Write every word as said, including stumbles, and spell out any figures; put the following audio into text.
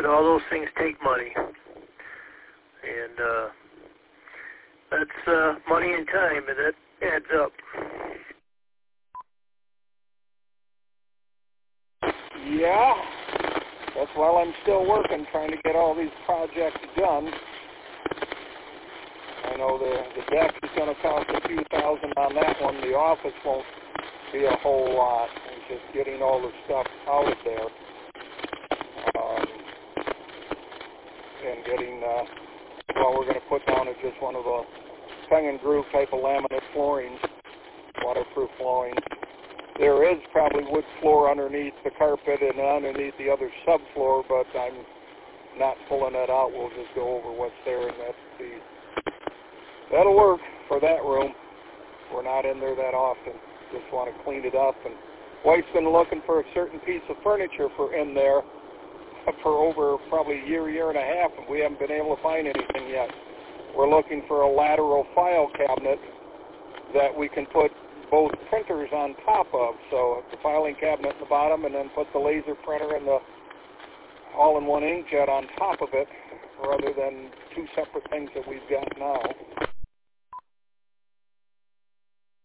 all those things take money. And uh, that's uh, money and time, and that adds up. Yeah, that's while I'm still working, trying to get all these projects done. I know the, the deck is going to cost a few thousand on that one. The office won't be a whole lot. It's just getting all the stuff out of there. Um, and getting, uh, well, we're going to put down just one of the tongue and groove type of laminate flooring, waterproof flooring. There is probably wood floor underneath the carpet and underneath the other subfloor, but I'm not pulling that out. We'll just go over what's there, and that's the, that'll work for that room. We're not in there that often. Just want to clean it up. And wife's been looking for a certain piece of furniture for in there for over probably a year, year and a half, and we haven't been able to find anything yet. We're looking for a lateral file cabinet that we can put both printers on top of, so the filing cabinet in the bottom, and then put the laser printer and the all-in-one inkjet on top of it, rather than two separate things that we've got now.